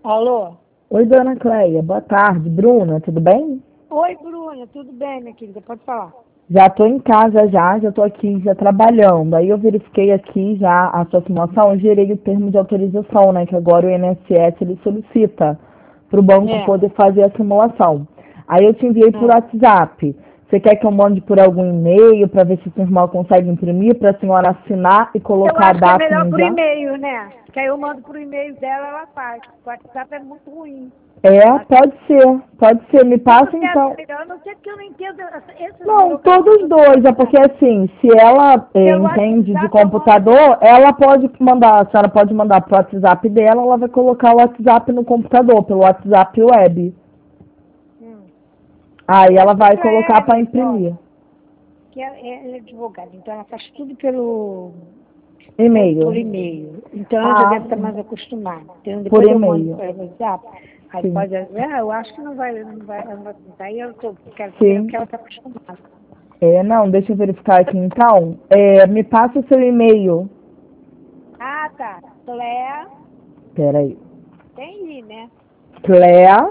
Alô? Oi, dona Cleia. Boa tarde. Bruna, tudo bem? Oi, Bruna, tudo bem, minha querida? Pode falar. Já estou em casa já estou aqui já trabalhando. Aí eu verifiquei aqui já a sua simulação e gerei o termo de autorização, né? Que agora o INSS ele solicita para o banco É. poder fazer a simulação. Aí eu te enviei por é. WhatsApp. Você quer que eu mande por algum e-mail para ver se o irmão consegue imprimir para a senhora assinar e Eu colocar a acho que é data melhor no por já? e-mail, né? Que aí eu mando por e-mail dela, ela faz. O WhatsApp é muito ruim. É, Acho pode ser. Pode ser. Me que passa você acha então. melhor. Eu não sei porque eu não entendo essas Não, burocracias todos do dois, é WhatsApp. porque assim, se ela Pelo entende de WhatsApp eu mando. computador, ela pode mandar, a senhora pode mandar pro WhatsApp dela, ela vai colocar o WhatsApp no computador, pelo WhatsApp web. Hum. Aí Eu ela acho que é vai pra colocar ela para mesmo, ó. imprimir. Que ela é advogada, então ela faz tudo por E-mail. e-mail. Então ela já Ah, deve estar sim. mais acostumada. Então Por depois eu mando e-mail. para o WhatsApp, aí Sim. pode eu acho que ela não vai contar. Aí quero saber o Sim. que ela está acostumada. Não, deixa eu verificar aqui então. Me passa o seu e-mail. Ah, tá. Cléa, Peraí. tem I, né? Clea.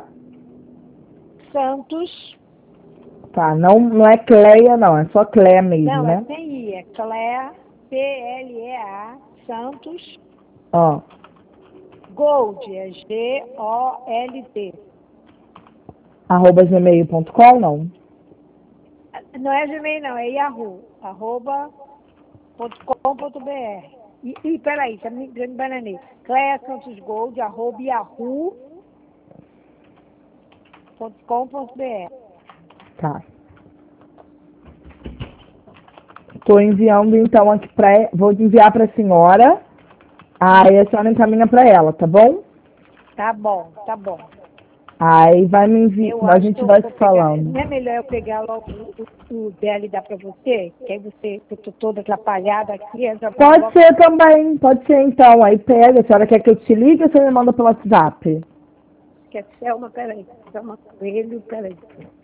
Santos, Tá, não é Cleia, não, é só Clea mesmo, não, é né? sem I, é Cléa, Plea, Santos, Ó, Gold, é Gold. @gmail.com, não. Não é Gmail, não, é Yahoo, @yahoo.com.br. Peraí, tá me bananei. Cléia Santos Gold, yahoo.com.br. Tá. Estou enviando então aqui para. Vou enviar para a senhora. Aí a senhora encaminha para ela, tá bom? Tá bom, tá bom. Aí vai me enviar. Eu A acho que gente eu vai vou se pegar. falando. Não é melhor eu pegar logo o dela e dar para você? Que aí você, que eu tô toda atrapalhada aqui, eu já pego Pode logo. ser também, pode ser então. Aí pega, a senhora quer que eu te ligue ou você me manda pelo WhatsApp? Que é Selma, peraí. Selma Coelho, peraí.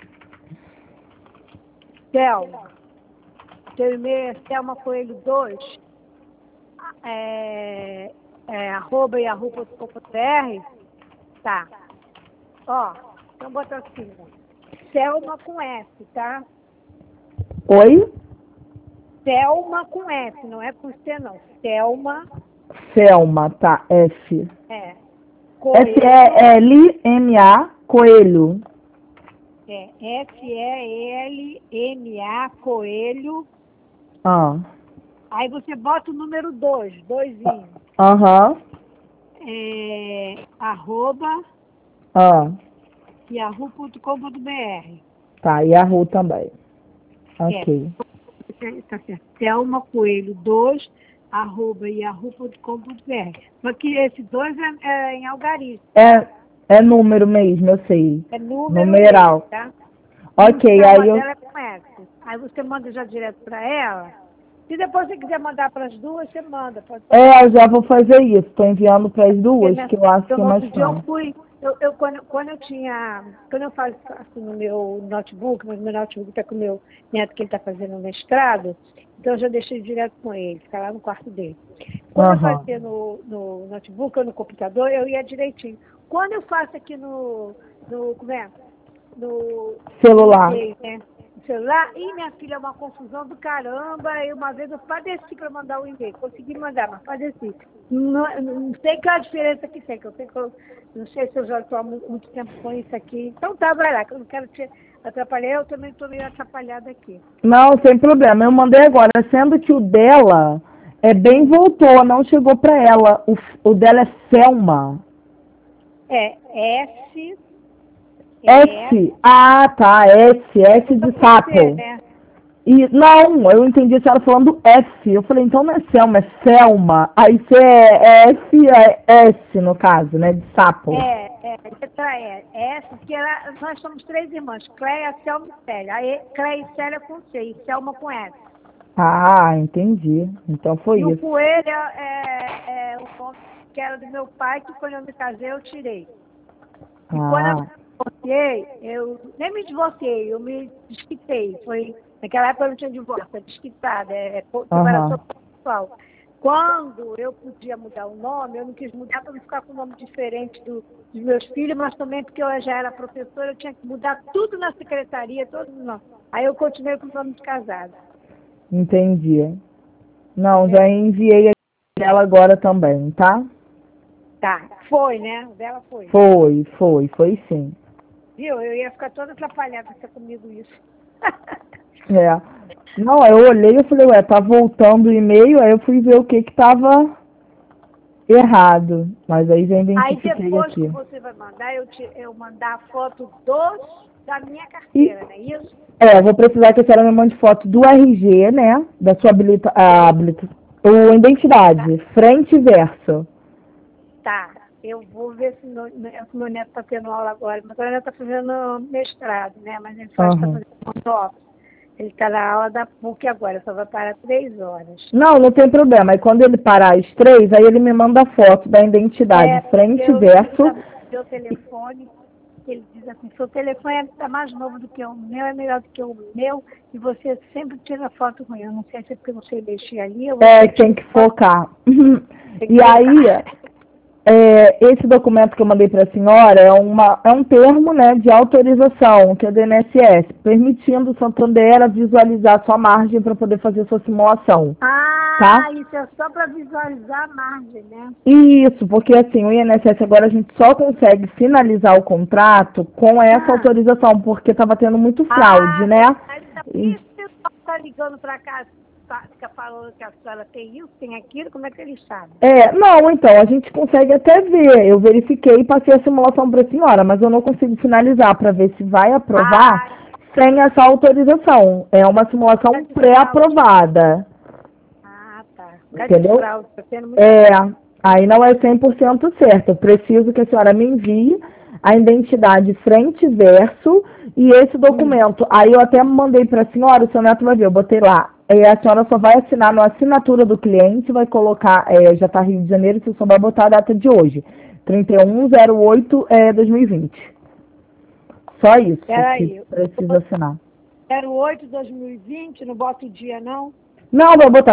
Selma. Teu e-mail é Selma Coelho 2 @yahoo.com.br. Tá. Ó, então bota assim, ó. Selma com S, tá? Oi? Selma com S, não é com C, não. Selma, Selma, tá. F. é. Coelho, Selma, Coelho. Selma, Coelho. Ah. Aí você bota o número 2, doisinho. Aham. Arroba Ah. yahoo.com.br. Tá, Yahoo também. É, Ok. tá certo. Selma Coelho 2 @yahoo.com.br. Só que esse 2 é em algarismo, tá? É número mesmo, eu sei. É número mesmo, Numeral. tá? E o Ok, Selma aí eu. dela é com S. Aí você manda já direto para ela. Se depois você quiser mandar para as duas, você manda. Pode Eu já vou fazer isso. Estou enviando para as porque, duas, né, que eu acho eu que é no mais outro dia eu fácil. fui, quando eu faço assim no meu notebook, mas meu notebook está com o meu neto que ele está fazendo um mestrado, então eu já deixei direto com ele, fica lá no quarto dele. Quando eu Aham. fazia no notebook ou no computador, eu ia direitinho. Quando eu faço aqui como é? No Celular. e-mail, né? No celular, e minha filha, é uma confusão do caramba. E uma vez eu padeci para mandar o e-mail. Consegui mandar, mas padeci. Não sei qual é a diferença que tem, que eu sei que eu não sei se eu já estou há muito tempo com isso aqui. Então tá, vai lá, que eu não quero te atrapalhar, eu também estou meio atrapalhada aqui. Não, sem problema. Eu mandei agora, sendo que o dela bem voltou, não chegou para ela. O dela é Selma. É S, S. Ah, tá. S começa de com C, sapo. né? E não, eu entendi a senhora falando F. Eu falei, então não é Selma, é Selma. Aí você é F, é S no caso, né? De sapo. Letra E. S, porque nós somos três irmãs, Cleia, Selma e Célia. Aí Cleia e Célia com C, e Selma com S. Ah, entendi. Então foi E o isso. coelho é o nome que era do meu pai, que quando eu me casei eu tirei. E quando eu me Ah, divorciei, eu nem me divorciei, eu me desquitei. Naquela época eu não tinha divórcio, é desquitada, separação aham. pessoal. quando eu podia mudar o nome, eu não quis mudar para não ficar com um nome diferente dos meus filhos, mas também porque eu já era professora, eu tinha que mudar tudo na secretaria, todo o nome. Aí eu continuei com o nome de casada. Entendi. Não, já enviei ela agora também, tá? Tá, foi, né? O dela foi. Foi sim. Viu? Eu ia ficar toda atrapalhada se comigo isso. É. Não, aí eu olhei e falei, ué, tá voltando o e-mail, aí eu fui ver o que que tava errado. Mas aí já Aí identifiquei depois que aqui. você vai mandar, eu mandar a foto da minha E, carteira, não é isso? vou precisar que a senhora me mande foto do RG, né? Da sua ou Tá. identidade, frente e verso. Tá. Eu vou ver se meu neto está tendo aula agora. Mas agora ele está fazendo mestrado, né? Mas ele está Aham. fazendo office. Ele está na aula da PUC agora, só vai parar 3 horas. Não, não tem problema. Aí quando ele parar às 3, aí ele me manda a foto da identidade, Porque frente e eu tive verso. meu telefone, que ele diz assim, seu telefone está mais novo do que o meu, é melhor do que o meu, e você sempre tira foto ruim. Eu não sei se é porque você mexer ali, ou você Tem tira que foto, focar. tem que E aí, focar. esse documento que eu mandei para a senhora é um termo, né, de autorização, que é do INSS, permitindo o Santander a visualizar sua margem para poder fazer sua simulação, tá? Isso é só para visualizar a margem, né? Isso, porque assim, o INSS agora a gente só consegue finalizar o contrato com essa Ah, autorização, porque estava tendo muito fraude, né? mas por que E- esse pessoal está ligando para cá, fica falando que a senhora tem isso, tem aquilo, como é que eles sabem? não, então, a gente consegue até ver. Eu verifiquei e passei a simulação para a senhora, mas eu não consigo finalizar para ver se vai aprovar Ah, sem essa autorização. É uma simulação de fraude. pré-aprovada, Tá. Por causa de entendeu? fraude, está tendo muita É, fraude. aí não é 100% certo. Eu preciso que a senhora me envie a identidade frente e verso e esse documento. Aí eu até mandei para a senhora, o seu neto vai ver, eu botei lá. A senhora só vai assinar na assinatura do cliente, vai colocar, já está Rio de Janeiro, você só vai botar a data de hoje, 31/08/2020. Só isso que Peraí, precisa assinar. 08/2020, não bota o dia, não? Não, vai botar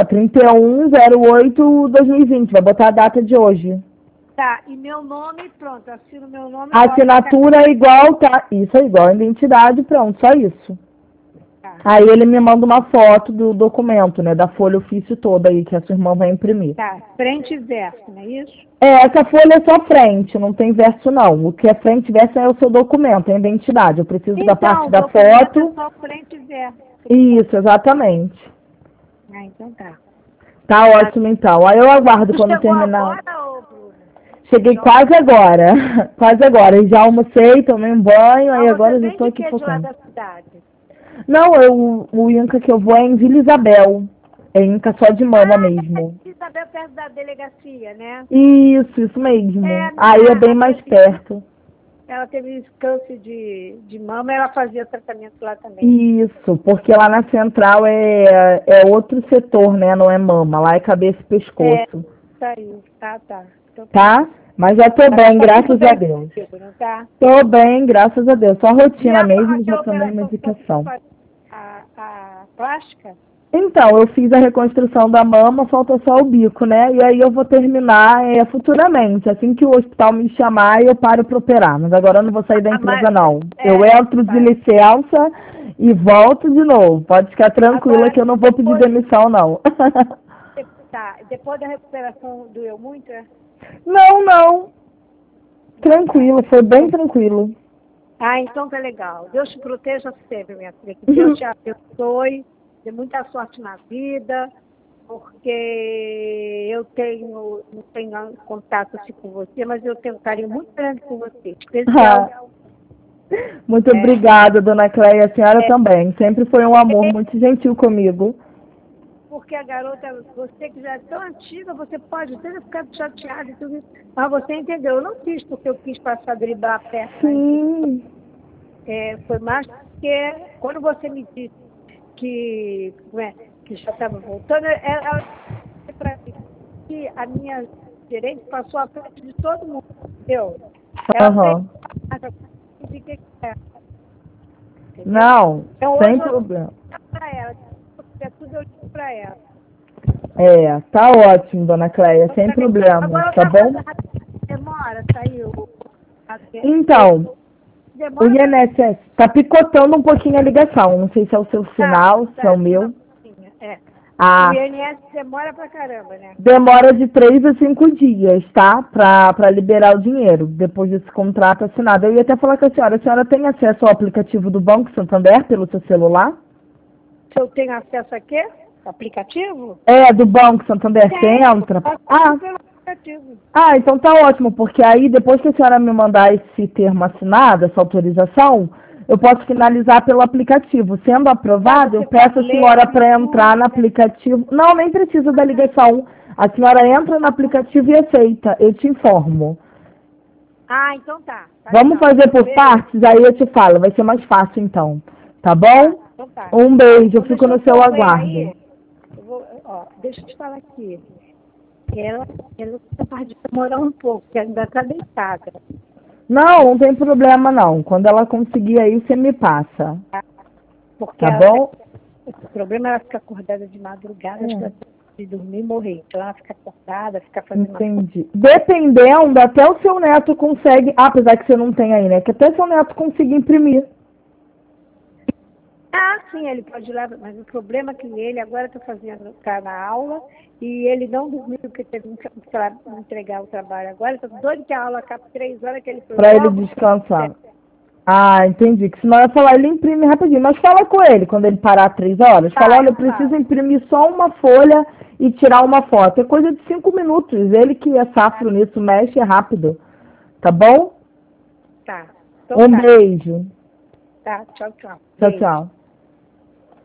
31/08/2020, vai botar a data de hoje. Tá, e meu nome, pronto, assino meu nome e A boto na assinatura é igual, tá? Isso é igual a identidade, pronto, só isso. carta. Aí ele me manda uma foto do documento, né? Da folha ofício toda aí que a sua irmã vai imprimir. Tá, frente e verso, não é isso? Essa folha é só frente, não tem verso não. O que é frente e verso é o seu documento, é a identidade. Eu preciso da parte Então, o da documento é foto. só frente e verso. Isso, exatamente. Então tá. Tá ótimo então. Aí eu aguardo Tu quando chegou terminar. agora, ô Bruna? Cheguei Já quase agora. Quase agora. Já almocei, tomei um banho, aí você agora eu já vem estou de aqui que de lá focando. da cidade? Não, o Inca que eu vou é em Vila Isabel. É Inca só de mama mesmo. Isabel, perto da delegacia, né? Isso mesmo. Aí é bem A mais minha perto. ela teve câncer de mama, ela fazia tratamento lá também. Isso, porque lá na central é outro setor, né? Não é mama, lá é cabeça e pescoço. Tá aí, tá. Então tá bom. Tá? Mas já tô bem, Tá tudo graças a bem Deus. contigo, não tá? Tô bem, graças a Deus. Só E rotina mesmo, já aquela tomei operação que você medicação. faz, a plástica? Então, eu fiz a reconstrução da mama, falta só o bico, né? E aí eu vou terminar futuramente. Assim que o hospital me chamar, eu paro para operar. Mas agora eu não vou sair da empresa, Mas, não. Eu entro de tá. licença e volto de novo. Pode ficar tranquila Agora, que eu não vou pedir demissão, não. depois da recuperação doeu muito, é? Não, não. Não, tá. Tranquilo, foi bem tranquilo. Então tá legal. Deus te proteja sempre, minha filha. Que Deus te abençoe, dê muita sorte na vida, porque eu não tenho contato assim com você, mas eu tenho um carinho muito grande por você, especial. Muito obrigada, dona Cleia. A senhora também. Sempre foi um amor muito gentil comigo. Porque a garota, você que já é tão antiga, você pode ter ficado chateada e tudo isso, mas você entendeu. Eu não fiz porque eu quis passar a driblar a peça. Sim. Foi mais porque quando você me disse que já estava voltando, ela disse para mim que a minha gerente passou à frente de todo mundo, entendeu? Ela fez o que é. Entendeu? Não, Então sem hoje eu problema. digo para ela, tudo eu digo para ela. Tá ótimo, dona Cleia, sem problema, Agora tá bom? demora, saiu. Então, o Demora. INSS tá picotando um pouquinho a ligação. Não sei se é o seu sinal, se é o meu. É. Ah, O INSS demora pra caramba, né? demora de 3 a 5 dias, tá? Pra liberar o dinheiro, depois desse contrato assinado. Eu ia até falar com a senhora tem acesso ao aplicativo do Banco Santander pelo seu celular? Se eu tenho acesso a quê? Aplicativo? Do Banco Santander, você entra. Pelo aplicativo. Então tá ótimo, porque aí depois que a senhora me mandar esse termo assinado, essa autorização, eu posso finalizar pelo aplicativo. Sendo aprovado, eu peço a senhora para entrar no aplicativo. Não, nem precisa da ligação. A senhora entra no aplicativo e aceita. Eu te informo. Então tá. Vamos fazer por partes, aí eu te falo. Vai ser mais fácil então. Tá bom? Então tá. Um beijo, eu Então, fico no deixa eu seu ver aguardo. aí. Deixa eu te falar aqui. Ela pode demorar um pouco, porque ela ainda está deitada. Não tem problema não. Quando ela conseguir aí, você me passa. Porque Tá bom? o problema é ela ficar acordada de madrugada, de dormir e morrer. Então ela fica acordada, fica fazendo. Entendi. Dependendo, até o seu neto consegue, apesar que você não tem aí, né? Que até seu neto consiga imprimir. Sim, ele pode levar, mas o problema é que ele agora está na aula e ele não dormiu porque teve que entregar o trabalho agora. Está doido que a aula acabe 3 horas que ele foi. Pra ele descansar. Entendi. Que senão eu ia falar, ele imprime rapidinho. Mas fala com ele quando ele parar 3 horas. Fala, olha, eu preciso imprimir só uma folha e tirar uma foto. É coisa de 5 minutos. Ele que é safro nisso, mexe rápido. Tá bom? Tá. Então, Um beijo. Tá, tchau, tchau. Tchau, tchau.